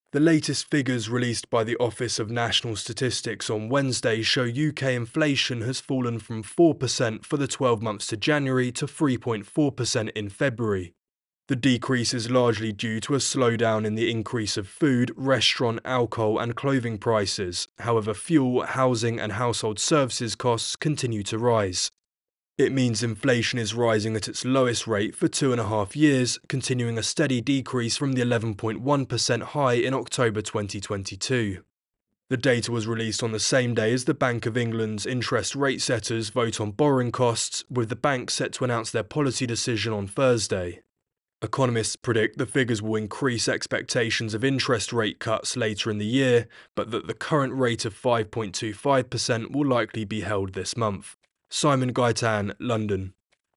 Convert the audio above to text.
The latest figures released by the Office of National Statistics on Wednesday show UK inflation has fallen from 4% for the 12 months to January to 3.4% in February. The decrease is largely due to a slowdown in the increase of food, restaurant, alcohol and clothing prices. However, fuel, housing and household services costs continue to rise. It means inflation is rising at its lowest rate for 2.5 years, continuing a steady decrease from the 11.1% high in October 2022. The data was released on the same day as the Bank of England's interest rate setters vote on borrowing costs, with the bank set to announce their policy decision on Thursday. Economists predict the figures will increase expectations of interest rate cuts later in the year, but that the current rate of 5.25% will likely be held this month. Simon Gaitan, London.